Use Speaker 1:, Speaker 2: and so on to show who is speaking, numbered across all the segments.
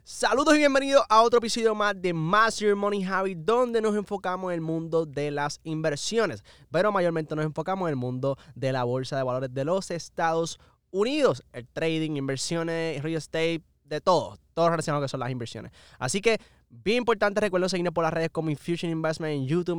Speaker 1: Saludos y bienvenidos a otro episodio más de Master Your Money Habit, donde nos enfocamos en el mundo de las inversiones, pero mayormente nos enfocamos en el mundo de la bolsa de valores de los Estados Unidos, el trading, inversiones, real estate, de todo relacionado que son las inversiones. Así que, bien importante, recuerda seguirnos por las redes como Infusion Investment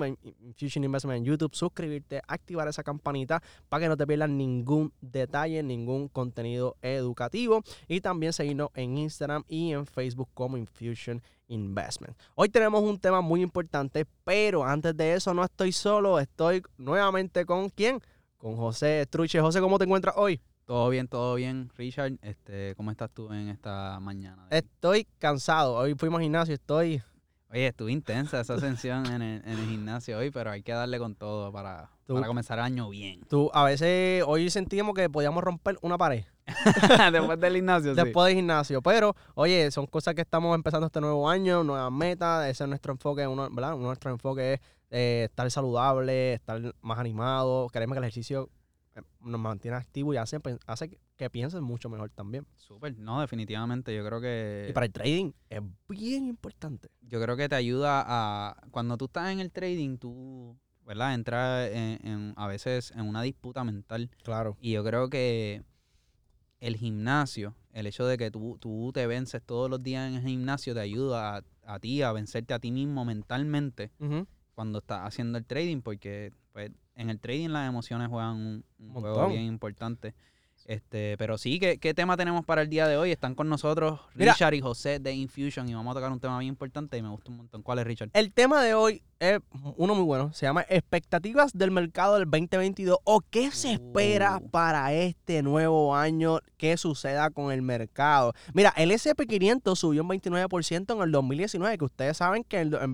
Speaker 1: en YouTube, suscribirte, activar esa campanita para que no te pierdas ningún detalle, ningún contenido educativo, y también seguirnos en Instagram y en Facebook como Infusion Investment. Hoy tenemos un tema muy importante, pero antes de eso no estoy solo, estoy nuevamente con ¿quién? Con José Truche. José, ¿cómo te encuentras hoy?
Speaker 2: Todo bien, Richard. ¿Cómo estás tú en esta mañana?
Speaker 1: Estoy cansado. Hoy fuimos al gimnasio,
Speaker 2: Oye, estuvo intensa esa ascensión en el gimnasio hoy, pero hay que darle con todo para comenzar el año bien.
Speaker 1: A veces, hoy sentíamos que podíamos romper una pared.
Speaker 2: Después del gimnasio,
Speaker 1: Después del gimnasio. Pero, oye, son cosas que estamos empezando este nuevo año, nuevas metas. Ese es nuestro enfoque, ¿verdad? Nuestro enfoque es estar saludable, estar más animado. Queremos que el ejercicio nos mantiene activos y hace que pienses mucho mejor también.
Speaker 2: Súper, no, definitivamente, yo creo que...
Speaker 1: Y para el trading es bien importante.
Speaker 2: Yo creo que te ayuda a... Cuando tú estás en el trading, tú, ¿verdad? Entras a veces en una disputa mental.
Speaker 1: Claro.
Speaker 2: Y yo creo que el gimnasio, el hecho de que tú te vences todos los días en el gimnasio, te ayuda a ti a vencerte a ti mismo mentalmente cuando estás haciendo el trading, porque pues en el trading las emociones juegan un juego bien importante. Pero sí, ¿qué tema tenemos para el día de hoy? Están con nosotros Richard y José de Infusion y vamos a tocar un tema bien importante y me gusta un montón. ¿Cuál es, Richard?
Speaker 1: El tema de hoy es uno muy bueno. Se llama expectativas del mercado del 2022 o qué se espera para este nuevo año, qué suceda con el mercado. Mira, el S&P 500 subió un 29% en el 2019, que ustedes saben que en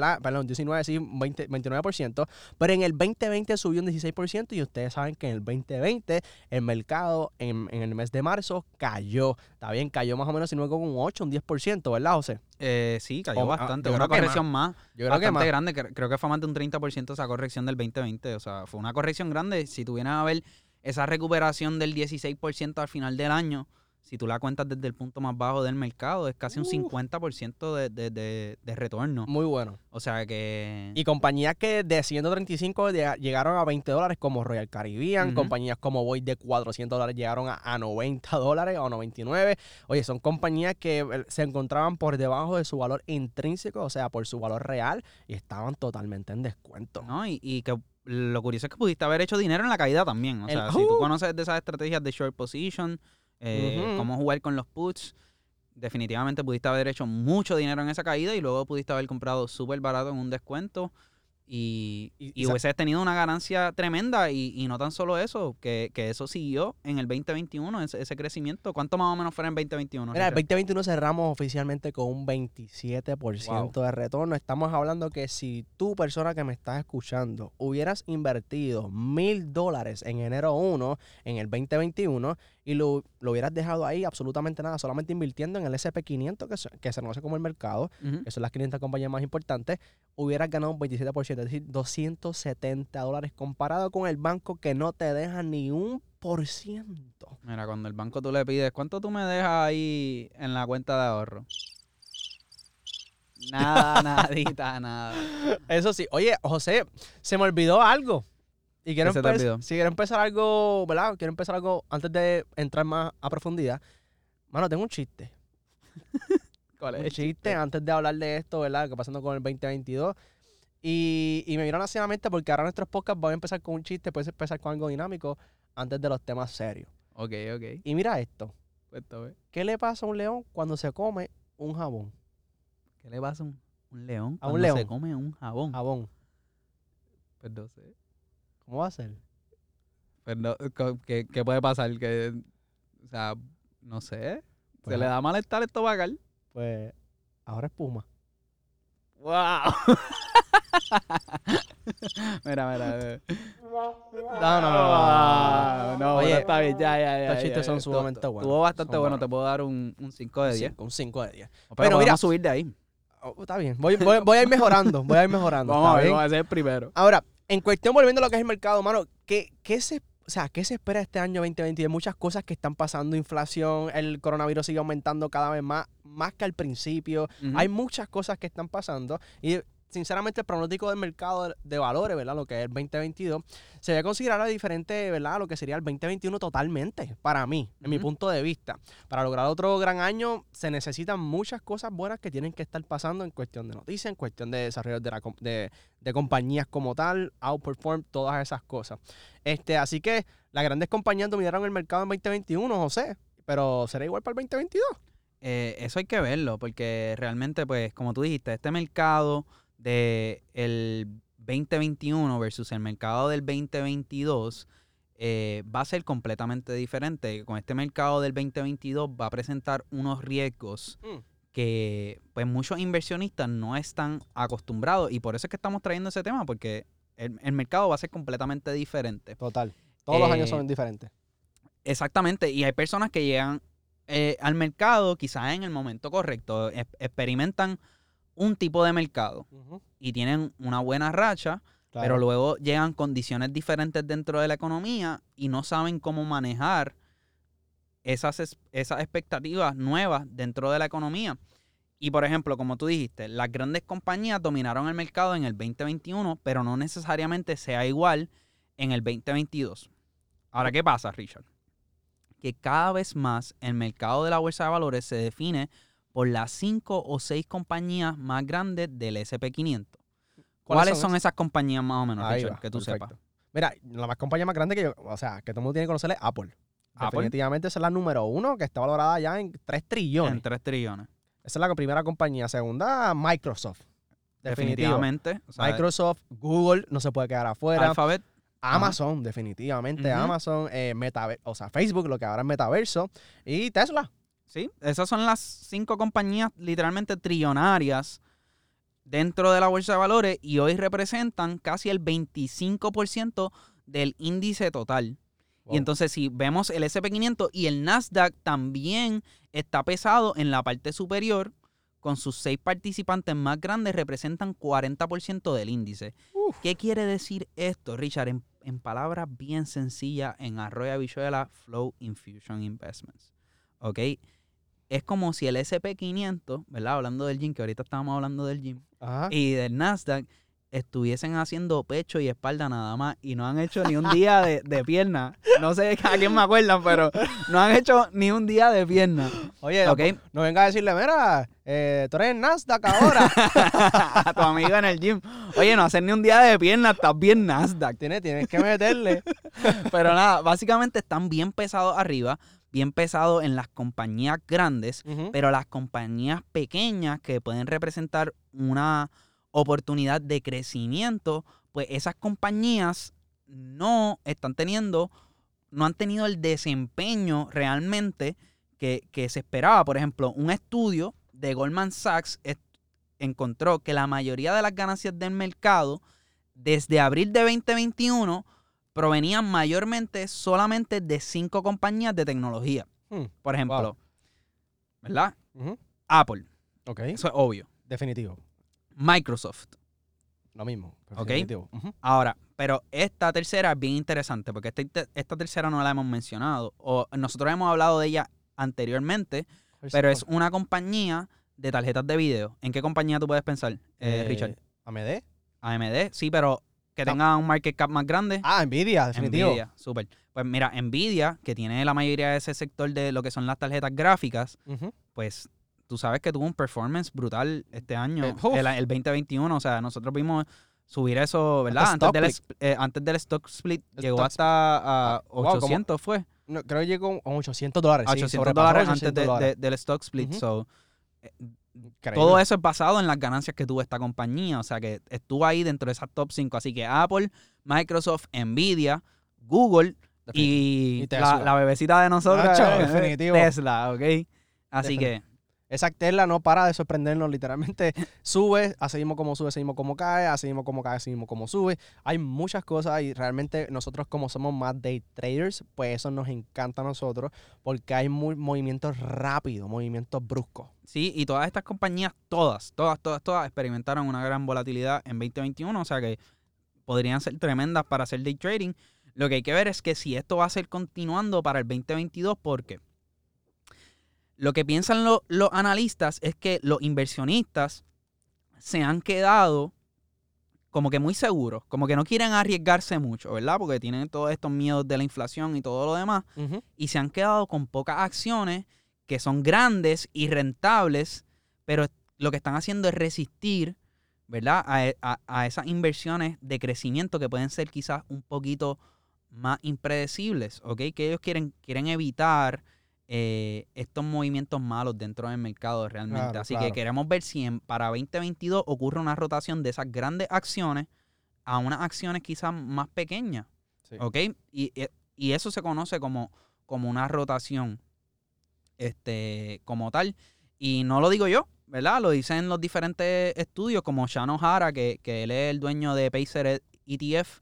Speaker 1: 29%, pero en el 2020 subió un 16% y ustedes saben que en el 2020 el mercado en el mes de marzo cayó. Está bien, cayó más o menos, si no me equivoco, un 8, un 10%, ¿verdad, José?
Speaker 2: Sí, cayó bastante. Una corrección más. Yo creo que más grande. Creo que fue más de un 30% esa corrección del 2020. O sea, fue una corrección grande. Si tuvieras a ver esa recuperación del 16% al final del año, si tú la cuentas desde el punto más bajo del mercado, es casi un 50% de retorno.
Speaker 1: Muy bueno.
Speaker 2: O sea que...
Speaker 1: Y compañías que de 135 llegaron a $20 como Royal Caribbean, compañías como Void de $400 llegaron a $90 o $99. Oye, son compañías que se encontraban por debajo de su valor intrínseco, o sea, por su valor real, y estaban totalmente en descuento.
Speaker 2: No, y que lo curioso es que pudiste haber hecho dinero en la caída también. O sea, si tú conoces de esas estrategias de short position, cómo jugar con los puts, definitivamente pudiste haber hecho mucho dinero en esa caída y luego pudiste haber comprado súper barato en un descuento y hubieses tenido una ganancia tremenda y no tan solo eso, que eso siguió en el 2021, ese crecimiento. ¿Cuánto más o menos fue en el 2021?
Speaker 1: Mira, el 2021 cerramos oficialmente con un 27% de retorno. Estamos hablando que si tú, persona que me estás escuchando, hubieras invertido $1,000 en enero 1 en el 2021 y lo hubieras dejado ahí absolutamente nada, solamente invirtiendo en el S&P 500, que se conoce como el mercado, que son las 500 compañías más importantes, hubieras ganado un 27%, es decir, $270 comparado con el banco que no te deja ni un %.
Speaker 2: Mira, cuando el banco tú le pides, ¿cuánto tú me dejas ahí en la cuenta de ahorro? Nada, nadita, nada.
Speaker 1: Eso sí. Oye, José, se me olvidó algo. Y quiero empezar algo, ¿verdad? Quiero empezar algo antes de entrar más a profundidad. Mano, tengo un chiste.
Speaker 2: ¿Cuál es
Speaker 1: un chiste antes de hablar de esto, ¿verdad? ¿Qué pasando con el 2022? Y me vieron así a la mente porque ahora nuestros podcasts van a empezar con un chiste, puedes empezar con algo dinámico antes de los temas serios.
Speaker 2: Ok.
Speaker 1: Y mira esto.
Speaker 2: Cuéntame.
Speaker 1: ¿Qué le pasa a un león cuando se come un jabón?
Speaker 2: ¿Qué le pasa a un león
Speaker 1: cuando
Speaker 2: se come un jabón?
Speaker 1: Jabón.
Speaker 2: Pues no sé.
Speaker 1: ¿Cómo va a ser?
Speaker 2: Pues no, ¿qué puede pasar? O sea, no sé.
Speaker 1: Pues,
Speaker 2: ¿se le da malestar estomacal?
Speaker 1: Pues ahora es Puma.
Speaker 2: ¡Wow! Mira. No,
Speaker 1: Oye,
Speaker 2: está bien, ya.
Speaker 1: Los chistes son sumamente buenos.
Speaker 2: Estuvo bastante bueno, te puedo dar un 5 de 10.
Speaker 1: Un 5 de 10.
Speaker 2: Pero mira, subir de ahí.
Speaker 1: Está bien, voy a ir mejorando, Vamos a ver,
Speaker 2: vamos a hacer el primero.
Speaker 1: Ahora, en cuestión, volviendo a lo que es el mercado, mano, O sea, ¿qué se espera este año 2020? Hay muchas cosas que están pasando, inflación, el coronavirus sigue aumentando cada vez más que al principio. Hay muchas cosas que están pasando y sinceramente el pronóstico del mercado de valores, ¿verdad? Lo que es el 2022, se debe considerar diferente, ¿verdad? Lo que sería el 2021 totalmente, para mí, en mi punto de vista. Para lograr otro gran año se necesitan muchas cosas buenas que tienen que estar pasando en cuestión de noticias, en cuestión de desarrollo de compañías como tal, outperform, todas esas cosas. Así que las grandes compañías dominaron el mercado en 2021, José, pero ¿será igual para el 2022?
Speaker 2: Eso hay que verlo, porque realmente, pues, como tú dijiste, este mercado del 2021 versus el mercado del 2022 va a ser completamente diferente. Con este mercado del 2022 va a presentar unos riesgos que pues muchos inversionistas no están acostumbrados, y por eso es que estamos trayendo ese tema, porque el mercado va a ser completamente diferente.
Speaker 1: Total. Todos los años son diferentes.
Speaker 2: Exactamente, y hay personas que llegan al mercado quizás en el momento correcto, experimentan un tipo de mercado y tienen una buena racha, claro, pero luego llegan condiciones diferentes dentro de la economía y no saben cómo manejar esas expectativas nuevas dentro de la economía. Y por ejemplo, como tú dijiste, las grandes compañías dominaron el mercado en el 2021, pero no necesariamente sea igual en el 2022. Ahora, ¿qué pasa, Richard? Que cada vez más el mercado de la bolsa de valores se define por las 5 o 6 compañías más grandes del S&P500. ¿Cuáles son esas compañías más o menos, Richard, que tú sepas?
Speaker 1: Mira, la compañía más grande que que todo el mundo tiene que conocer es Apple. Definitivamente esa es la número 1, que está valorada ya en 3 trillones.
Speaker 2: En 3 trillones.
Speaker 1: Esa es la primera compañía. Segunda, Microsoft.
Speaker 2: Definitivamente.
Speaker 1: O sea, Microsoft, Google, no se puede quedar afuera.
Speaker 2: Alphabet.
Speaker 1: Amazon, definitivamente. Amazon, Facebook, lo que ahora es Metaverso. Y Tesla.
Speaker 2: Sí, esas son las 5 compañías literalmente trillonarias dentro de la bolsa de valores y hoy representan casi el 25% del índice total. Wow. Y entonces si vemos el S&P500 y el Nasdaq también está pesado en la parte superior, con sus 6 participantes más grandes representan 40% del índice. ¿Qué quiere decir esto, Richard? En palabras bien sencillas, en Arroyo Habichuela, Flow Infusion Investments. ¿Ok? Es como si el S&P500, ¿verdad? Hablando del gym, que ahorita estábamos hablando del gym, y del Nasdaq, estuviesen haciendo pecho y espalda nada más y no han hecho ni un día de pierna. No sé a quién me acuerdan, pero no han hecho ni un día de pierna.
Speaker 1: Oye, ¿okay? No venga a decirle, mira, tú eres el Nasdaq ahora.
Speaker 2: A tu amigo en el gym. Oye, no hacer ni un día de pierna, estás bien Nasdaq.
Speaker 1: Tienes que meterle.
Speaker 2: Pero nada, básicamente están bien pesados arriba, bien pesados en las compañías grandes, pero las compañías pequeñas que pueden representar una oportunidad de crecimiento, pues esas compañías no han tenido el desempeño realmente que se esperaba. Por ejemplo, un estudio de Goldman Sachs encontró que la mayoría de las ganancias del mercado desde abril de 2021 provenían mayormente solamente de 5 compañías de tecnología. Por ejemplo, ¿verdad? Apple.
Speaker 1: Okay.
Speaker 2: Eso es obvio.
Speaker 1: Definitivo.
Speaker 2: Microsoft.
Speaker 1: Lo mismo.
Speaker 2: Ok. Ahora, pero esta tercera es bien interesante porque esta tercera no la hemos mencionado. O nosotros hemos hablado de ella anteriormente, pero es una compañía de tarjetas de video. ¿En qué compañía tú puedes pensar, Richard?
Speaker 1: AMD.
Speaker 2: AMD, sí, pero que tenga un market cap más grande.
Speaker 1: Nvidia, definitivo.
Speaker 2: Nvidia, súper. Pues mira, Nvidia, que tiene la mayoría de ese sector de lo que son las tarjetas gráficas, pues tú sabes que tuvo un performance brutal este año, el 2021. O sea, nosotros vimos subir eso, ¿verdad? Antes del stock split llegó hasta 800, ¿fue?
Speaker 1: No, creo que llegó a $800.
Speaker 2: $800 antes del stock split. Todo eso es basado en las ganancias que tuvo esta compañía. O sea, que estuvo ahí dentro de esas top 5. Así que Apple, Microsoft, Nvidia, Google y la bebecita de nosotros, Tesla, ¿ok? Así que
Speaker 1: esa Tesla no para de sorprendernos, literalmente sube, así mismo como sube, así mismo como cae, así mismo como cae, así mismo como sube. Hay muchas cosas y realmente nosotros como somos más day traders, pues eso nos encanta a nosotros porque hay movimientos rápidos, movimientos bruscos.
Speaker 2: Sí, y todas estas compañías, todas experimentaron una gran volatilidad en 2021, o sea que podrían ser tremendas para hacer day trading. Lo que hay que ver es que si esto va a ser continuando para el 2022, porque lo que piensan los analistas es que los inversionistas se han quedado como que muy seguros, como que no quieren arriesgarse mucho, ¿verdad? Porque tienen todos estos miedos de la inflación y todo lo demás, y se han quedado con pocas acciones que son grandes y rentables, pero lo que están haciendo es resistir, ¿verdad? A esas inversiones de crecimiento que pueden ser quizás un poquito más impredecibles, ¿ok? Que ellos quieren evitar estos movimientos malos dentro del mercado realmente.
Speaker 1: Claro,
Speaker 2: Así
Speaker 1: claro.
Speaker 2: que queremos ver si para 2022 ocurre una rotación de esas grandes acciones a unas acciones quizás más pequeñas,
Speaker 1: Sí.
Speaker 2: ¿ok? Y eso se conoce como una rotación como tal. Y no lo digo yo, ¿verdad? Lo dicen los diferentes estudios, como Shan O'Hara, que él es el dueño de Pacer ETF.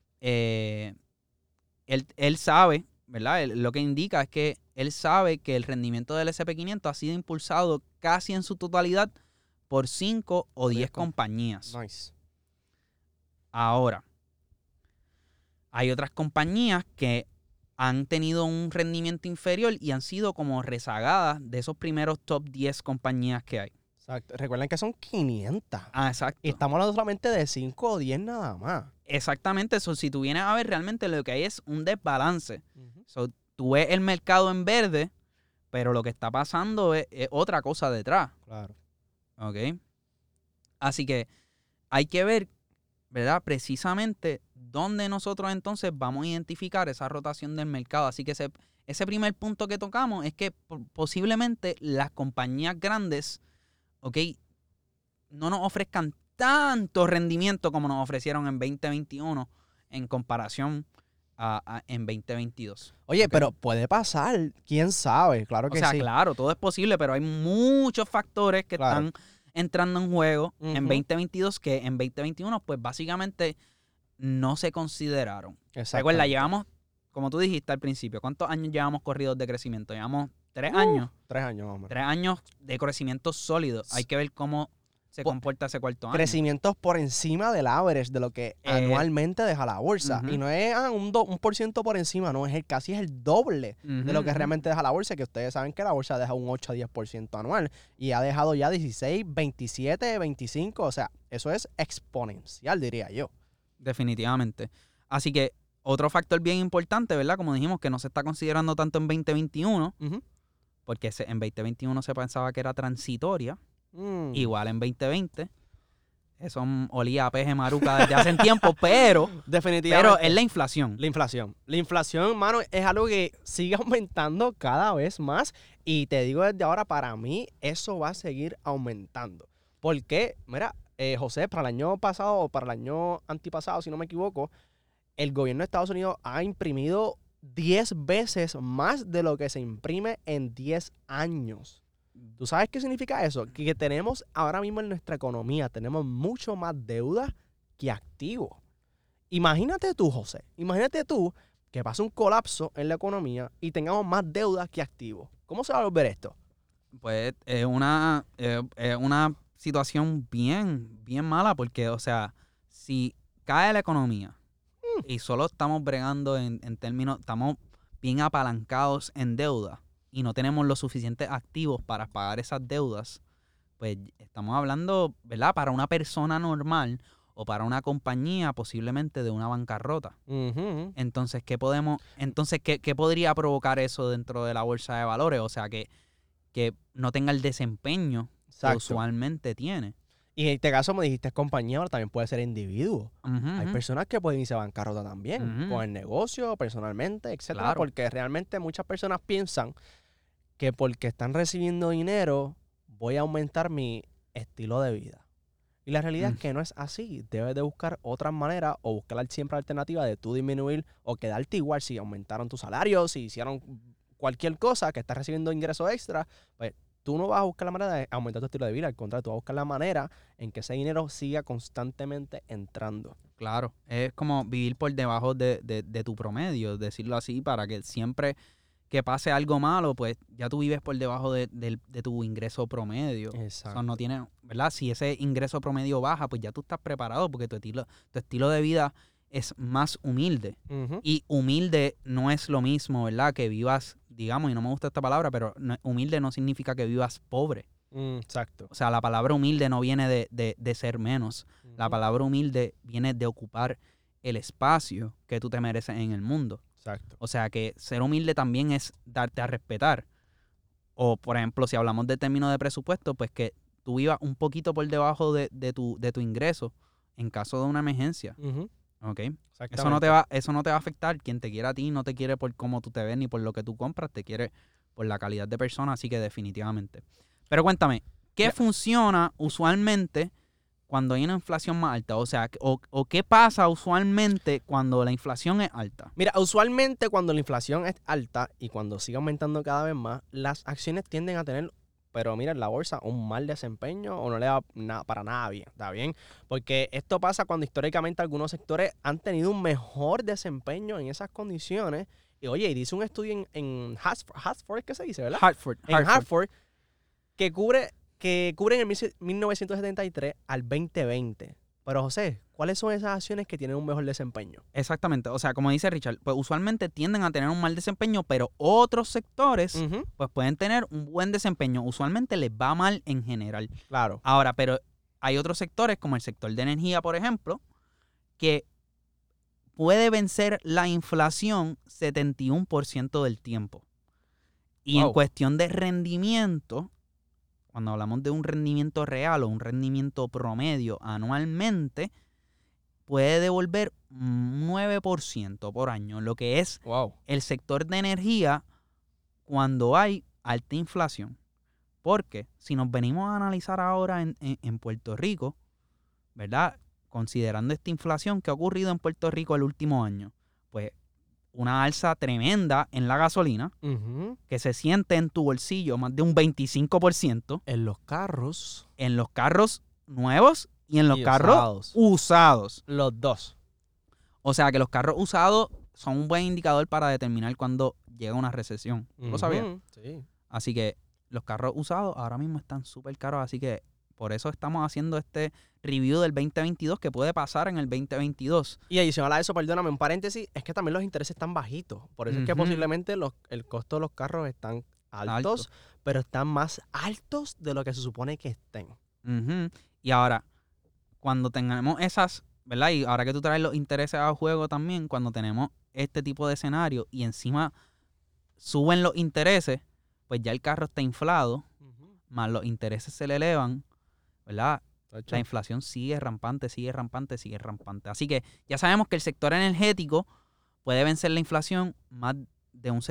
Speaker 2: Él sabe, ¿verdad? Lo que indica es que él sabe que el rendimiento del S&P 500 ha sido impulsado casi en su totalidad por 5 o 10 compañías.
Speaker 1: Nice.
Speaker 2: Ahora, hay otras compañías que han tenido un rendimiento inferior y han sido como rezagadas de esos primeros top 10 compañías que hay.
Speaker 1: Exacto. Recuerden que son 500.
Speaker 2: Exacto.
Speaker 1: Y estamos hablando solamente de 5 o 10 nada más.
Speaker 2: Exactamente. Eso, si tú vienes a ver, realmente lo que hay es un desbalance. So, tú ves el mercado en verde, pero lo que está pasando es otra cosa detrás.
Speaker 1: Claro.
Speaker 2: ¿Ok? Así que hay que ver, ¿verdad? Precisamente dónde nosotros entonces vamos a identificar esa rotación del mercado. Así que ese primer punto que tocamos es que posiblemente las compañías grandes, ¿ok?, no nos ofrezcan tanto rendimiento como nos ofrecieron en 2021 en comparación en 2022.
Speaker 1: Oye,
Speaker 2: ¿ok?
Speaker 1: pero puede pasar, quién sabe, claro que sí.
Speaker 2: Claro, todo es posible, pero hay muchos factores que
Speaker 1: Claro.
Speaker 2: están entrando en juego en
Speaker 1: Ujú.
Speaker 2: 2022 que en 2021 pues básicamente no se consideraron.
Speaker 1: Exactamente.
Speaker 2: Recuerda, llevamos, como tú dijiste al principio, ¿cuántos años llevamos corridos de crecimiento? Llevamos 3 años.
Speaker 1: 3 años más o menos.
Speaker 2: 3 años de crecimiento sólido. Hay que ver cómo se comporta ese cuarto año.
Speaker 1: Crecimientos por encima del average de lo que anualmente deja la bolsa.
Speaker 2: Ujú.
Speaker 1: Y no es un 1% por encima, no, casi es el doble de lo que realmente deja la bolsa, que ustedes saben que la bolsa deja un 8 a 10% anual y ha dejado ya 16, 27, 25, o sea, eso es exponencial, diría yo.
Speaker 2: Definitivamente. Así que otro factor bien importante, ¿verdad? Como dijimos, que no se está considerando tanto en 2021, porque en 2021 se pensaba que era transitoria. Igual en 2020. Eso olía a peje maruca desde hace tiempo, pero
Speaker 1: definitivamente.
Speaker 2: es la inflación.
Speaker 1: La inflación. La inflación, mano, es algo que sigue aumentando cada vez más. Y te digo desde ahora, para mí, eso va a seguir aumentando. Porque, mira, José, para el año pasado o para el año antipasado, si no me equivoco, el gobierno de Estados Unidos ha imprimido 10 veces más de lo que se imprime en 10 años. ¿Tú sabes qué significa eso? Que tenemos ahora mismo en nuestra economía, tenemos mucho más deuda que activos. Imagínate tú, José, imagínate tú que pase un colapso en la economía y tengamos más deuda que activos. ¿Cómo se va a volver esto?
Speaker 2: Pues es una situación bien, bien mala porque, o sea, si cae la economía y solo estamos bregando en términos, estamos bien apalancados en deuda y no tenemos los suficientes activos para pagar esas deudas, pues estamos hablando, ¿verdad? Para una persona normal o para una compañía posiblemente de una bancarrota. Entonces, ¿qué podría provocar eso dentro de la bolsa de valores? O sea, que no tenga el desempeño que usualmente tiene.
Speaker 1: Y en este caso me dijiste compañía, pero también puede ser individuo. Hay personas que pueden irse a bancarrota también, con el negocio, personalmente, etcétera. Claro. Porque realmente muchas personas piensan que porque están recibiendo dinero, voy a aumentar mi estilo de vida. Y la realidad es que no es así. Debes de buscar otras maneras o buscar siempre alternativas de tú disminuir o quedarte igual si aumentaron tu salario, si hicieron cualquier cosa que estás recibiendo ingresos extra, pues tú no vas a buscar la manera de aumentar tu estilo de vida. Al contrario, tú vas a buscar la manera en que ese dinero siga constantemente entrando.
Speaker 2: Claro, es como vivir por debajo de tu promedio, decirlo así, para que siempre que pase algo malo, pues ya tú vives por debajo de tu ingreso promedio.
Speaker 1: Exacto.
Speaker 2: O sea, no tiene, ¿verdad? Si ese ingreso promedio baja, pues ya tú estás preparado porque tu estilo de vida es más humilde.
Speaker 1: Ujú.
Speaker 2: Y humilde no es lo mismo, ¿verdad? Que vivas, digamos, y no me gusta esta palabra, pero humilde no significa que vivas pobre.
Speaker 1: Exacto.
Speaker 2: O sea, la palabra humilde no viene de ser menos. La
Speaker 1: Ujú.
Speaker 2: palabra humilde viene de ocupar el espacio que tú te mereces en el mundo.
Speaker 1: Exacto.
Speaker 2: O sea, que ser humilde también es darte a respetar. O, por ejemplo, si hablamos de términos de presupuesto, pues que tú vivas un poquito por debajo de tu ingreso en caso de una emergencia.
Speaker 1: Ujú.
Speaker 2: ¿Ok?
Speaker 1: Exactamente.
Speaker 2: Eso no te va a afectar. Quien te quiera a ti no te quiere por cómo tú te ves ni por lo que tú compras, te quiere por la calidad de persona, así que definitivamente. Pero cuéntame, ¿qué
Speaker 1: Mira.
Speaker 2: funciona usualmente cuando hay una inflación más alta? O sea, o qué pasa usualmente cuando la inflación es alta.
Speaker 1: Mira, usualmente cuando la inflación es alta y cuando sigue aumentando cada vez más, las acciones tienden a tener, pero mira, en la bolsa, un mal desempeño o no le va para nada bien, ¿está bien? Porque esto pasa cuando históricamente algunos sectores han tenido un mejor desempeño en esas condiciones. Y oye, y dice un estudio en Hartford, ¿qué se dice, verdad?
Speaker 2: Hartford.
Speaker 1: En Hartford, que cubre en el 1973 al 2020. Pero José, ¿cuáles son esas acciones que tienen un mejor desempeño?
Speaker 2: Exactamente. O sea, como dice Richard, pues usualmente tienden a tener un mal desempeño, pero otros sectores
Speaker 1: Ujú.
Speaker 2: pues pueden tener un buen desempeño. Usualmente les va mal en general.
Speaker 1: Claro.
Speaker 2: Ahora, pero hay otros sectores, como el sector de energía, por ejemplo, que puede vencer la inflación 71% del tiempo. Y en
Speaker 1: Wow.
Speaker 2: cuestión de rendimiento, cuando hablamos de un rendimiento real o un rendimiento promedio anualmente, puede devolver un 9% por año, lo que es
Speaker 1: Wow.
Speaker 2: el sector de energía cuando hay alta inflación. Porque si nos venimos a analizar ahora en Puerto Rico, ¿verdad? Considerando esta inflación que ha ocurrido en Puerto Rico el último año, pues una alza tremenda en la gasolina,
Speaker 1: Ujú.
Speaker 2: que se siente en tu bolsillo más de un 25%,
Speaker 1: En los carros
Speaker 2: en los carros nuevos y en los
Speaker 1: y
Speaker 2: carros
Speaker 1: usados.
Speaker 2: usados.
Speaker 1: Los dos.
Speaker 2: O sea que los carros usados son un buen indicador para determinar cuándo llega una recesión. ¿Tú lo sabías?
Speaker 1: Ujú. Sí.
Speaker 2: Así que los carros usados ahora mismo están súper caros, así que por eso estamos haciendo este review del 2022 que puede pasar en el 2022.
Speaker 1: Y adicional a eso, perdóname, un paréntesis, es que también los intereses están bajitos. Por eso es que
Speaker 2: Ujú.
Speaker 1: posiblemente el costo de los carros están altos, pero están más altos de lo que se supone que estén.
Speaker 2: Ujú. Y ahora, cuando tengamos esas, ¿verdad? Y ahora que tú traes los intereses al juego también, cuando tenemos este tipo de escenario y encima suben los intereses, pues ya el carro está inflado, más los intereses se le elevan, ¿verdad? La inflación sigue rampante, sigue rampante, sigue rampante. Así que ya sabemos que el sector energético puede vencer la inflación más de un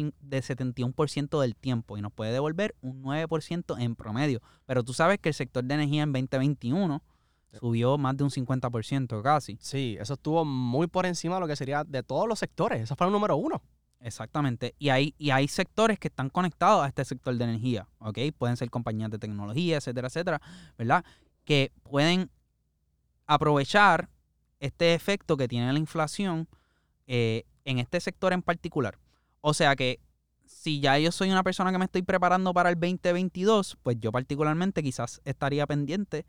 Speaker 2: 71% del tiempo y nos puede devolver un 9% en promedio. Pero tú sabes que el sector de energía en 2021 subió más de un 50% casi.
Speaker 1: Sí, eso estuvo muy por encima de lo que sería de todos los sectores. Eso fue el número 1.
Speaker 2: Exactamente. Y hay sectores que están conectados a este sector de energía, ¿ok? Pueden ser compañías de tecnología, etcétera, etcétera, ¿verdad? Que pueden aprovechar este efecto que tiene la inflación en este sector en particular. O sea que si ya yo soy una persona que me estoy preparando para el 2022, pues yo particularmente quizás estaría pendiente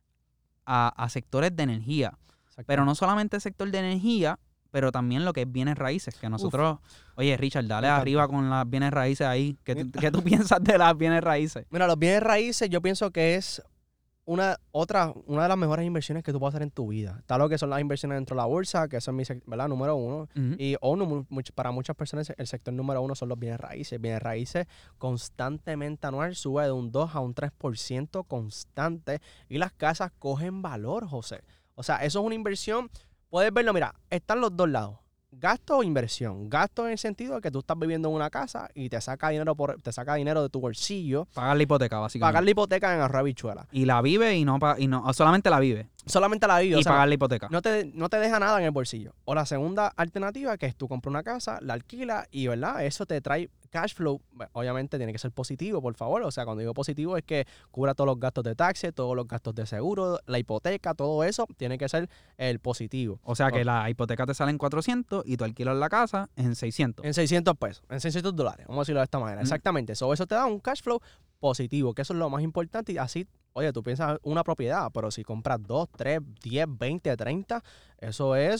Speaker 2: a sectores de energía. Pero no solamente el sector de energía, pero también lo que es bienes raíces, que nosotros... Oye, Richard, dale arriba con las bienes raíces ahí. ¿Qué tú piensas de las bienes raíces?
Speaker 1: Mira, los bienes raíces yo pienso que es una de las mejores inversiones que tú puedes hacer en tu vida. Está lo que son las inversiones dentro de la bolsa, que eso es mi ¿verdad? Número 1.
Speaker 2: Uh-huh.
Speaker 1: Y para muchas personas el sector número 1 son los bienes raíces. Bienes raíces constantemente anual sube de un 2 a un 3% constante. Y las casas cogen valor, José. O sea, eso es una inversión. Puedes verlo, mira, están los dos lados. Gasto o inversión. Gasto en el sentido de que tú estás viviendo en una casa y te saca dinero de tu bolsillo.
Speaker 2: Pagar la hipoteca, básicamente.
Speaker 1: Pagar la hipoteca en arroz habichuela.
Speaker 2: Y la vive y no solamente la vive.
Speaker 1: Solamente la vive.
Speaker 2: Y pagar la hipoteca.
Speaker 1: No te deja nada en el bolsillo. O la segunda alternativa, que es tú compras una casa, la alquilas y, ¿verdad? Eso te trae cash flow. Obviamente tiene que ser positivo, por favor. O sea, cuando digo positivo es que cubra todos los gastos de taxes, todos los gastos de seguro, la hipoteca, todo eso tiene que ser el positivo.
Speaker 2: O sea, que la hipoteca te sale en 400 y tú alquilas la casa en 600.
Speaker 1: En 600 pesos, en $600. Vamos a decirlo de esta manera. Exactamente. Eso te da un cash flow positivo, que eso es lo más importante. Y así, oye, tú piensas una propiedad, pero si compras 2, 3, 10, 20, 30, eso es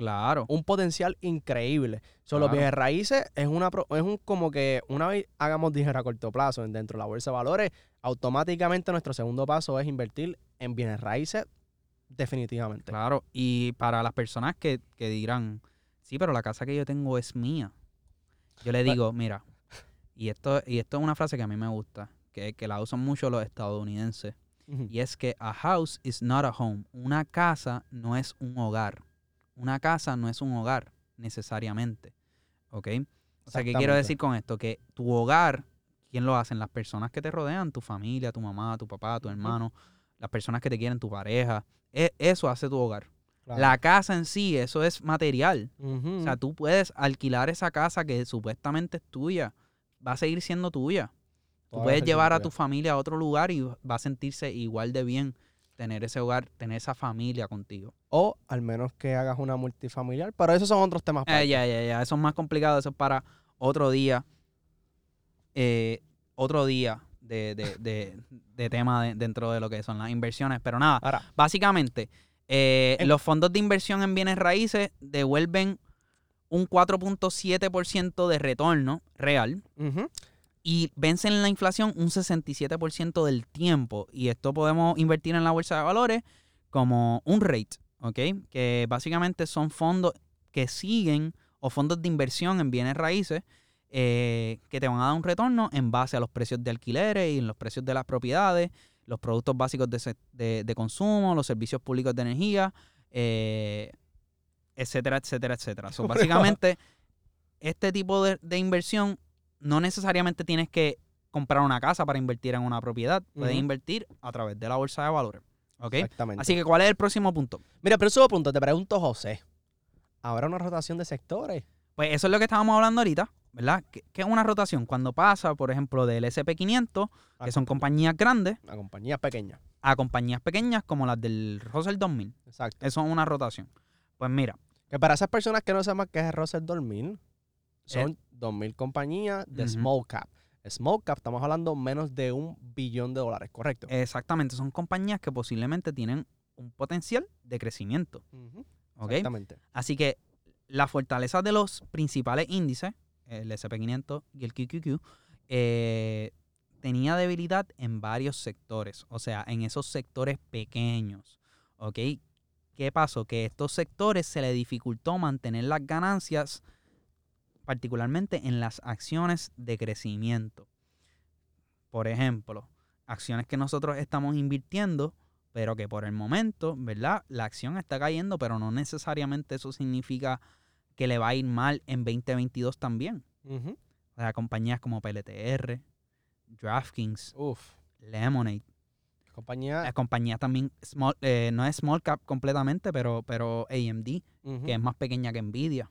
Speaker 2: Claro.
Speaker 1: un potencial increíble.
Speaker 2: Claro.
Speaker 1: Los bienes raíces es como que una vez hagamos dinero a corto plazo dentro de la bolsa de valores, automáticamente nuestro segundo paso es invertir en bienes raíces definitivamente.
Speaker 2: Claro. Y para las personas que dirán, sí, pero la casa que yo tengo es mía. Yo le digo, mira, y esto es una frase que a mí me gusta, que la usan mucho los estadounidenses.
Speaker 1: Ujú.
Speaker 2: Y es que a house is not a home. Una casa no es un hogar. Una casa no es un hogar necesariamente. ¿Ok? O sea, ¿qué quiero decir con esto? Que tu hogar, ¿quién lo hacen? Las personas que te rodean, tu familia, tu mamá, tu papá, tu hermano, las personas que te quieren, tu pareja. Eso hace tu hogar.
Speaker 1: Claro.
Speaker 2: La casa en sí, eso es material.
Speaker 1: Ujú.
Speaker 2: O sea, tú puedes alquilar esa casa que supuestamente es tuya. Va a seguir siendo tuya. Tú
Speaker 1: Todavía
Speaker 2: puedes
Speaker 1: se
Speaker 2: llevar a
Speaker 1: siente
Speaker 2: tu familia a otro lugar y va a sentirse igual de bien tener ese hogar, tener esa familia contigo.
Speaker 1: O al menos que hagas una multifamiliar, pero esos son otros temas aparte.
Speaker 2: Ya. Eso es más complicado. Eso es para otro día. Otro día de tema dentro de lo que son las inversiones. Pero nada,
Speaker 1: Ahora,
Speaker 2: básicamente, los fondos de inversión en bienes raíces devuelven un 4.7% de retorno real.
Speaker 1: ujú,
Speaker 2: Y vencen la inflación un 67% del tiempo. Y esto podemos invertir en la bolsa de valores como un rate, ¿ok? Que básicamente son fondos que siguen o fondos de inversión en bienes raíces que te van a dar un retorno en base a los precios de alquileres y en los precios de las propiedades, los productos básicos de consumo, los servicios públicos de energía, etcétera, etcétera, etcétera. So, básicamente, este tipo de inversión no necesariamente tienes que comprar una casa para invertir en una propiedad. Puedes invertir a través de la bolsa de valores. ¿Ok?
Speaker 1: exactamente.
Speaker 2: Así que, ¿cuál es el próximo punto?
Speaker 1: Mira, pero próximo punto, te pregunto, José. ¿Habrá una rotación de sectores?
Speaker 2: Pues eso es lo que estábamos hablando ahorita, ¿verdad? ¿Qué es una rotación? Cuando pasa, por ejemplo, del S&P 500, que son compañías grandes,
Speaker 1: A compañías pequeñas.
Speaker 2: a compañías pequeñas como las del Russell 2000.
Speaker 1: Exacto.
Speaker 2: Eso es una rotación. Pues mira.
Speaker 1: Que para esas personas que no sepan qué es el Russell 2000, son 2000 compañías de small cap. Small cap, estamos hablando menos de $1 billón, ¿correcto?
Speaker 2: Exactamente. Son compañías que posiblemente tienen un potencial de crecimiento. ¿Ok?
Speaker 1: Exactamente.
Speaker 2: Así que la fortaleza de los principales índices, el S&P 500 y el QQQ, tenía debilidad en varios sectores, o sea, en esos sectores pequeños, ¿ok? ¿Qué pasó? Que a estos sectores se le dificultó mantener las ganancias, particularmente en las acciones de crecimiento. Por ejemplo, acciones que nosotros estamos invirtiendo, pero que por el momento, ¿verdad? La acción está cayendo, pero no necesariamente eso significa que le va a ir mal en 2022 también. O sea, compañías como PLTR, DraftKings, Lemonade. Compañías también, no es small cap completamente, pero AMD, que es más pequeña que Nvidia.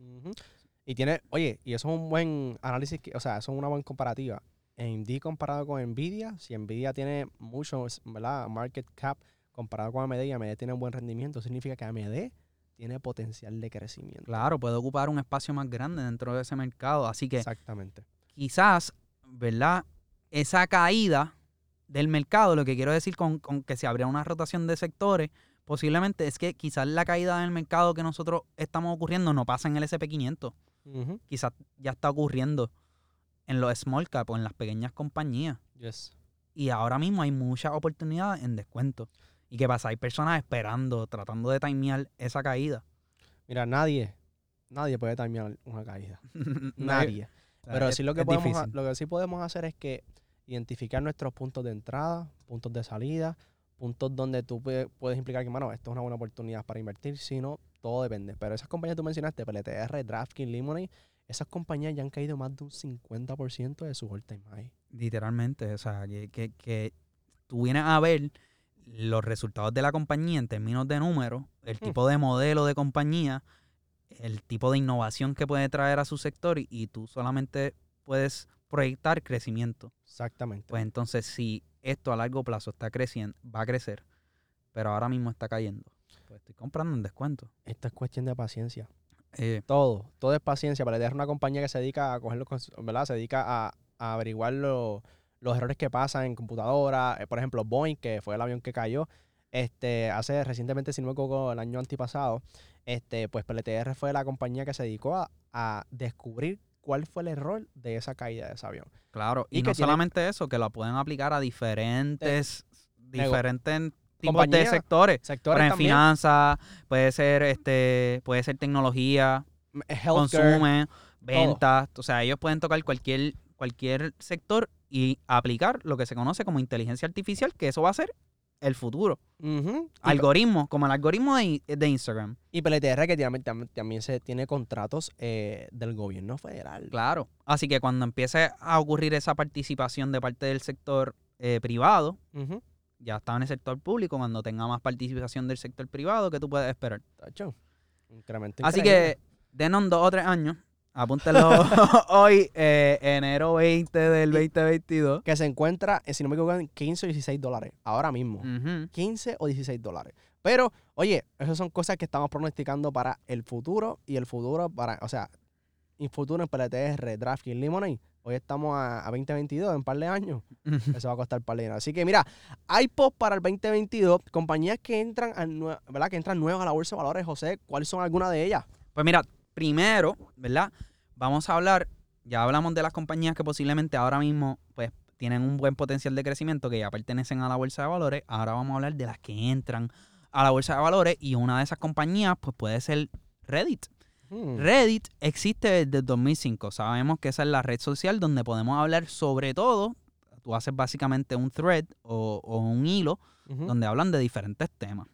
Speaker 1: Y tiene, oye, y eso es un buen análisis, o sea, eso es una buena comparativa. AMD comparado con Nvidia, si Nvidia tiene mucho, ¿verdad?, market cap comparado con AMD y AMD tiene un buen rendimiento, significa que AMD tiene potencial de crecimiento.
Speaker 2: Claro, puede ocupar un espacio más grande dentro de ese mercado. Así que
Speaker 1: exactamente,
Speaker 2: quizás, ¿verdad?, esa caída del mercado, lo que quiero decir con que se abría una rotación de sectores, posiblemente es que quizás la caída del mercado que nosotros estamos ocurriendo no pasa en el S&P 500. Quizás ya está ocurriendo en los small cap o en las pequeñas compañías. Y ahora mismo hay muchas oportunidades en descuento. ¿Y qué pasa? Hay personas esperando, tratando de timear esa caída.
Speaker 1: Mira, nadie puede timear una caída. Nadie. Pero sí lo que sí podemos hacer es que identificar nuestros puntos de entrada, puntos de salida, puntos donde tú puedes implicar que, mano, esto es una buena oportunidad para invertir. Si no, todo depende. Pero esas compañías que tú mencionaste, PLTR, DraftKings, Lemonade, esas compañías ya han caído más de un 50% de su all-time high.
Speaker 2: Literalmente. O sea, que tú vienes a ver los resultados de la compañía en términos de números, el tipo de modelo de compañía, el tipo de innovación que puede traer a su sector y tú solamente puedes proyectar crecimiento.
Speaker 1: Exactamente.
Speaker 2: Pues entonces, si esto a largo plazo está creciendo, va a crecer, pero ahora mismo está cayendo, pues estoy comprando en descuento.
Speaker 1: Esto es cuestión de paciencia. Todo es paciencia. Para dejar una compañía que se dedica a cogerlo, ¿verdad? Se dedica a averiguar los errores que pasan en computadora. Por ejemplo, Boeing, que fue el avión que cayó. hace recientemente, si no me equivoco, el año antipasado, pues PLTR fue la compañía que se dedicó a descubrir cuál fue el error de esa caída de ese avión.
Speaker 2: Claro, y
Speaker 1: que
Speaker 2: no solamente eso, que lo pueden aplicar a diferentes tipos
Speaker 1: compañía,
Speaker 2: de sectores. Por ejemplo,
Speaker 1: también,
Speaker 2: finanzas, puede ser tecnología, consumo, ventas. O sea, ellos pueden tocar cualquier sector y aplicar lo que se conoce como inteligencia artificial, que eso va a ser el futuro. Algoritmos, como el algoritmo de Instagram.
Speaker 1: Y PLTR que también se tiene contratos del gobierno federal.
Speaker 2: Claro. Así que cuando empiece a ocurrir esa participación de parte del sector privado, ya está en el sector público, cuando tenga más participación del sector privado, ¿qué tú puedes esperar?
Speaker 1: Tacho, incremento
Speaker 2: Así
Speaker 1: increíble.
Speaker 2: que denos 2 o 3 años. Apúntenlo hoy, enero 20 del 2022.
Speaker 1: Que se encuentra, si no me equivoco, en 15 o 16 dólares. Ahora mismo. 15 o 16 dólares. Pero, oye, esas son cosas que estamos pronosticando para el futuro. Y el futuro el futuro en PLTR, DraftKings, Lemonade. Hoy estamos a 2022, en un par de años. Eso va a costar un par de dinero. Así que, mira, iPod para el 2022. Compañías que entran, ¿verdad? Que entran nuevas a la bolsa de valores, José. ¿Cuáles son algunas de ellas?
Speaker 2: Pues mira, primero, ¿verdad? Vamos a hablar, ya hablamos de las compañías que posiblemente ahora mismo pues tienen un buen potencial de crecimiento, que ya pertenecen a la bolsa de valores. Ahora vamos a hablar de las que entran a la bolsa de valores, y una de esas compañías pues puede ser Reddit. Reddit existe desde el 2005. Sabemos que esa es la red social donde podemos hablar sobre todo. Tú haces básicamente un thread o un hilo donde hablan de diferentes temas.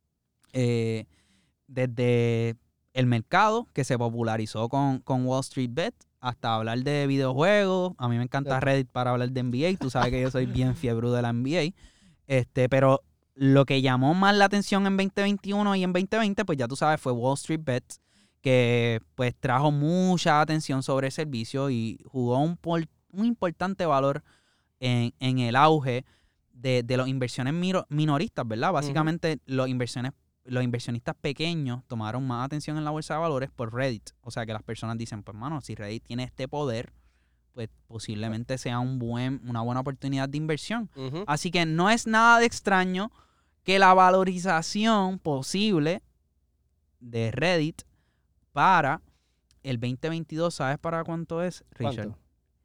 Speaker 2: Desde el mercado, que se popularizó con Wall Street Bet, hasta hablar de videojuegos. A mí me encanta Reddit para hablar de NBA. Tú sabes que yo soy bien fiebre de la NBA. Pero lo que llamó más la atención en 2021 y en 2020, pues ya tú sabes, fue Wall Street Bet, que pues trajo mucha atención sobre el servicio y jugó un importante valor en el auge de las inversiones minoristas, ¿verdad? Básicamente los inversionistas pequeños tomaron más atención en la bolsa de valores por Reddit. O sea que las personas dicen, pues mano, si Reddit tiene este poder, pues posiblemente sea una buena oportunidad de inversión. Así que no es nada de extraño que la valorización posible de Reddit para el 2022, ¿sabes para cuánto es, Richard?
Speaker 1: ¿Cuánto?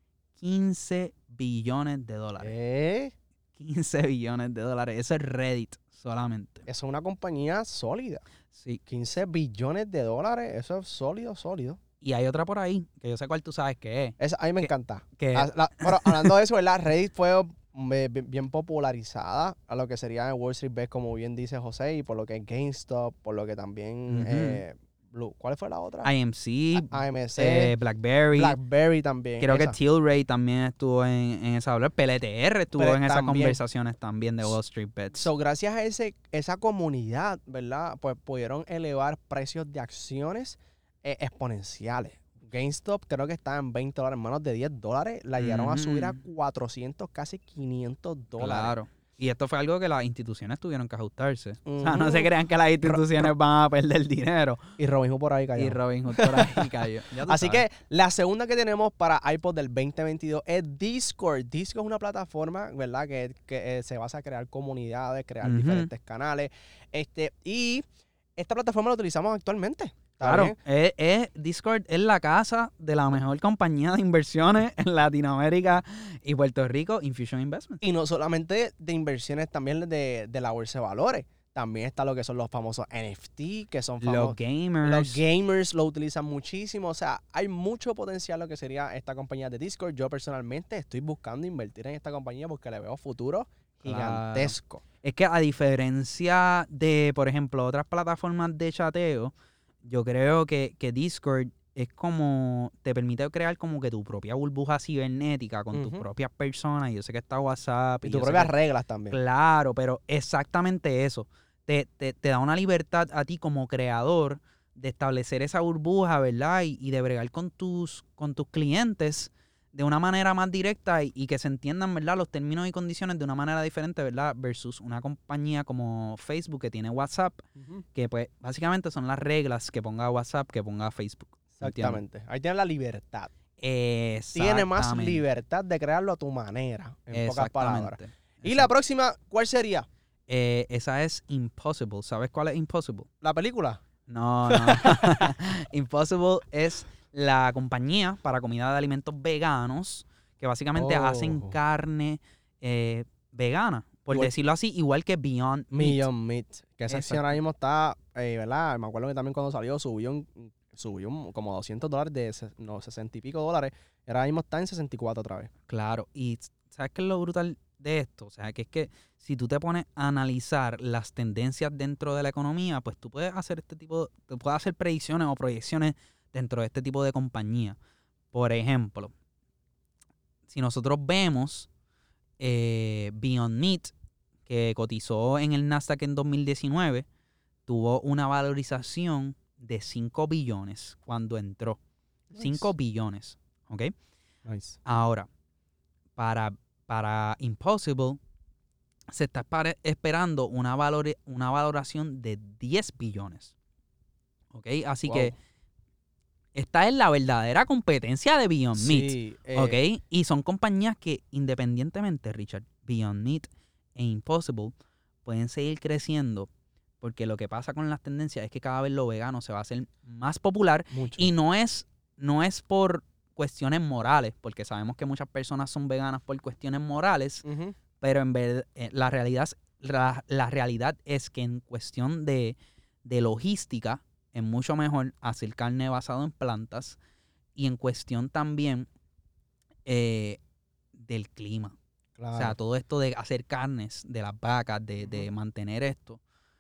Speaker 2: 15 billones de dólares. 15 billones de dólares. Eso es Reddit solamente.
Speaker 1: Eso es una compañía sólida.
Speaker 2: Sí.
Speaker 1: 15 billones de dólares, eso es sólido.
Speaker 2: Y hay otra por ahí, que yo sé cuál tú sabes que es.
Speaker 1: A mí me encanta.
Speaker 2: Bueno,
Speaker 1: hablando de eso, ¿verdad? Reddit fue bien popularizada a lo que sería en Wall Street Bet, como bien dice José, y por lo que es GameStop, por lo que también... ¿Cuál fue la otra?
Speaker 2: IMC,
Speaker 1: AMC,
Speaker 2: BlackBerry
Speaker 1: también.
Speaker 2: Creo que Tilray también estuvo en esa hablar. PLTR estuvo en esas conversaciones también de Wall Street Bets.
Speaker 1: So, gracias a esa comunidad, ¿verdad? Pues pudieron elevar precios de acciones exponenciales. GameStop creo que estaba en $20, menos de $10. La llegaron a subir a 400, casi $500.
Speaker 2: Claro. Y esto fue algo que las instituciones tuvieron que ajustarse. O sea, no se crean que las instituciones van a perder dinero.
Speaker 1: Y Robinhood por ahí cayó. Así que la segunda que tenemos para iPod del 2022 es Discord. Discord es una plataforma, ¿verdad? Que se basa en crear comunidades, crear diferentes canales. Y esta plataforma la utilizamos actualmente.
Speaker 2: Claro, Discord es la casa de la mejor compañía de inversiones en Latinoamérica y Puerto Rico, Infusion Investments.
Speaker 1: Y no solamente de inversiones, también de la bolsa de valores. También está lo que son los famosos NFT, que son famosos.
Speaker 2: Los gamers.
Speaker 1: Los gamers lo utilizan muchísimo. O sea, hay mucho potencial lo que sería esta compañía de Discord. Yo personalmente estoy buscando invertir en esta compañía porque le veo futuro gigantesco.
Speaker 2: Claro. Es que a diferencia de, por ejemplo, otras plataformas de chateo, yo creo que Discord es como, te permite crear como que tu propia burbuja cibernética con tus propias personas. Y yo sé que está WhatsApp.
Speaker 1: Y tus propias reglas también.
Speaker 2: Claro, pero exactamente eso. Te da una libertad a ti como creador de establecer esa burbuja, ¿verdad? Y de bregar con tus clientes de una manera más directa y que se entiendan, ¿verdad?, los términos y condiciones de una manera diferente, ¿verdad?, versus una compañía como Facebook que tiene WhatsApp, que pues básicamente son las reglas que ponga WhatsApp, que ponga Facebook.
Speaker 1: Exactamente. Ahí tienes la libertad.
Speaker 2: Exactamente.
Speaker 1: Tiene más libertad de crearlo a tu manera, en pocas palabras. Y la próxima, ¿cuál sería?
Speaker 2: Esa es Impossible. ¿Sabes cuál es Impossible?
Speaker 1: ¿La película?
Speaker 2: No. Impossible es la compañía para comida de alimentos veganos que básicamente hacen carne vegana, por decirlo así, igual que Beyond Meat.
Speaker 1: Beyond Meat. Que esa acción ahora mismo está, ¿verdad? Me acuerdo que también cuando salió subió como $200 de 60 y pico dólares. Y ahora mismo está en 64 otra vez.
Speaker 2: Claro, y ¿sabes qué es lo brutal de esto? O sea, que es que si tú te pones a analizar las tendencias dentro de la economía, pues tú puedes hacer puedes hacer predicciones o proyecciones dentro de este tipo de compañía. Por ejemplo, si nosotros vemos Beyond Meat, que cotizó en el Nasdaq en 2019, tuvo una valorización de 5 billones cuando entró. Nice. 5 billones, ¿ok?
Speaker 1: Nice.
Speaker 2: Ahora, para Impossible se está esperando una valoración de 10 billones. ¿Ok? Así que esta es la verdadera competencia de Beyond Meat. ¿Ok? Y son compañías que independientemente, Richard, Beyond Meat e Impossible pueden seguir creciendo porque lo que pasa con las tendencias es que cada vez lo vegano se va a hacer más popular. Mucho. Y no es por cuestiones morales, porque sabemos que muchas personas son veganas por cuestiones morales, pero en vez la realidad es que en cuestión de logística es mucho mejor hacer carne basada en plantas y en cuestión también del clima. Claro. O sea, todo esto de hacer carnes de las vacas, de mantener esto,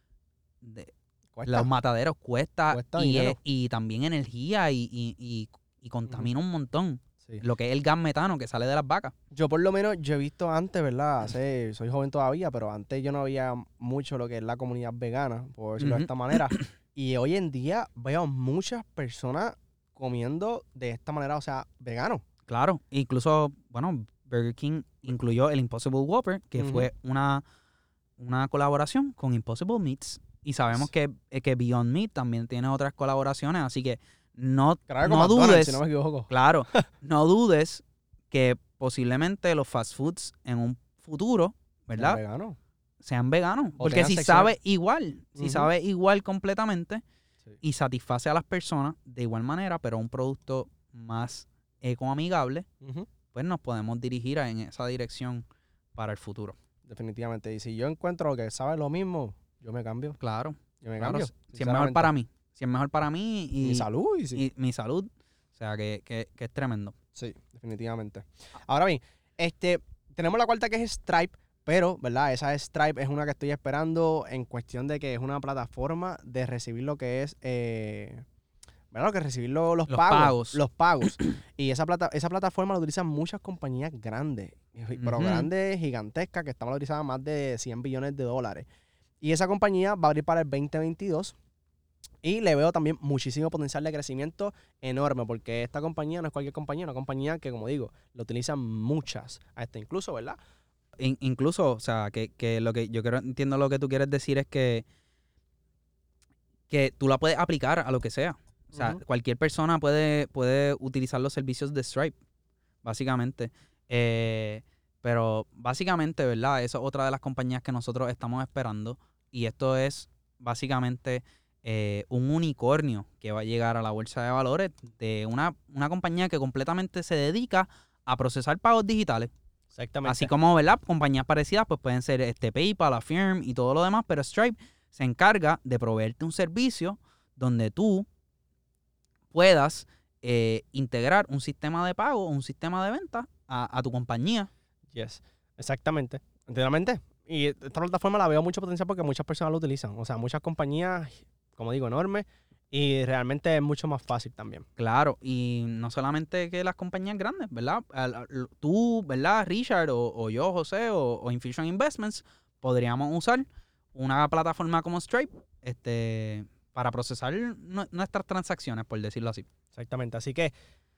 Speaker 2: los mataderos cuesta y también energía y contamina un montón. Sí. Lo que es el gas metano que sale de las vacas.
Speaker 1: Yo por lo menos, yo he visto antes, ¿verdad? Soy joven todavía, pero antes yo no veía mucho lo que es la comunidad vegana, por decirlo de esta manera. Y hoy en día veo muchas personas comiendo de esta manera, o sea, vegano.
Speaker 2: Claro, incluso, bueno, Burger King incluyó el Impossible Whopper, que fue una colaboración con Impossible Meats. Y sabemos que Beyond Meat también tiene otras colaboraciones, así que no dudes,
Speaker 1: si no me equivoco.
Speaker 2: Claro, no dudes que posiblemente los fast foods en un futuro, ¿verdad? Sean veganos. Porque si sabe igual, sabe igual completamente y satisface a las personas de igual manera, pero un producto más ecoamigable, pues nos podemos dirigir en esa dirección para el futuro.
Speaker 1: Definitivamente. Y si yo encuentro lo que sabe lo mismo, yo me cambio.
Speaker 2: Claro.
Speaker 1: Yo me cambio.
Speaker 2: Si es mejor para mí. Si es mejor para mí y
Speaker 1: mi salud.
Speaker 2: Y mi salud. O sea, que es tremendo.
Speaker 1: Sí, definitivamente. Ahora bien, tenemos la cuarta que es Stripe, pero, ¿verdad? Esa Stripe es una que estoy esperando en cuestión de que es una plataforma de recibir lo que es, ¿verdad? Lo que recibir los pagos. Los pagos. Y esa plataforma la utilizan muchas compañías grandes, pero grandes, gigantescas, que están valorizadas a más de 100 billones de dólares. Y esa compañía va a abrir para el 2022. Y le veo también muchísimo potencial de crecimiento enorme, porque esta compañía no es cualquier compañía, una compañía que, como digo, lo utilizan muchas. Incluso, ¿verdad?
Speaker 2: Incluso, o sea, que lo que yo entiendo lo que tú quieres decir es que tú la puedes aplicar a lo que sea. O sea, cualquier persona puede utilizar los servicios de Stripe, básicamente. Pero básicamente, ¿verdad? Esa es otra de las compañías que nosotros estamos esperando. Y esto es básicamente un unicornio que va a llegar a la bolsa de valores de una compañía que completamente se dedica a procesar pagos digitales.
Speaker 1: Exactamente.
Speaker 2: Así como, ¿verdad? Compañías parecidas pues pueden ser PayPal, Affirm y todo lo demás, pero Stripe se encarga de proveerte un servicio donde tú puedas integrar un sistema de pago o un sistema de venta a tu compañía.
Speaker 1: Yes, exactamente. Enteramente. Y esta plataforma la veo mucho potencial porque muchas personas lo utilizan. O sea, muchas compañías, como digo, enormes. Y realmente es mucho más fácil también.
Speaker 2: Claro, y no solamente que las compañías grandes, ¿verdad? Tú, ¿verdad? Richard o yo, José, o Infusion Investments, podríamos usar una plataforma como Stripe para procesar nuestras transacciones, por decirlo así.
Speaker 1: Exactamente. Así que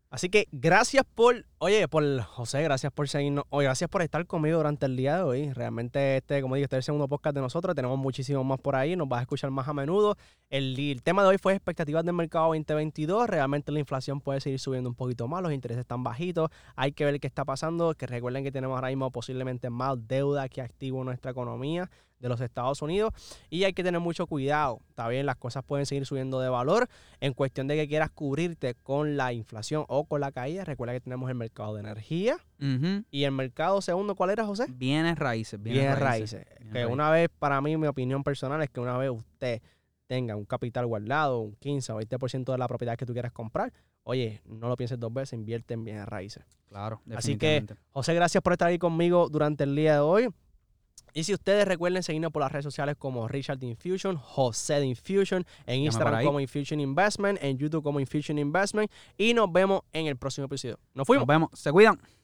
Speaker 1: Así que gracias José, gracias por seguirnos hoy, gracias por estar conmigo durante el día de hoy. Realmente como digo, este es el segundo podcast de nosotros, tenemos muchísimo más por ahí, nos vas a escuchar más a menudo. El tema de hoy fue expectativas del mercado 2022, realmente la inflación puede seguir subiendo un poquito más, los intereses están bajitos, hay que ver qué está pasando, que recuerden que tenemos ahora mismo posiblemente más deuda que activo en nuestra economía de los Estados Unidos y hay que tener mucho cuidado. Está bien, las cosas pueden seguir subiendo de valor en cuestión de que quieras cubrirte con la inflación o con la caída. Recuerda que tenemos el mercado de energía y el mercado segundo, ¿cuál era, José?
Speaker 2: Bienes raíces.
Speaker 1: Bienes raíces. Una vez, para mí, mi opinión personal es que una vez usted tenga un capital guardado, un 15 o 20% de la propiedad que tú quieras comprar, oye, no lo pienses dos veces, invierte en bienes raíces.
Speaker 2: Claro,
Speaker 1: Así que, José, gracias por estar ahí conmigo durante el día de hoy. Y si ustedes recuerden seguirnos por las redes sociales como Richard de Infusion, José de Infusion, en Instagram como Infusion Investment, en YouTube como Infusion Investment. Y nos vemos en el próximo episodio. Nos fuimos.
Speaker 2: Nos vemos. Se cuidan.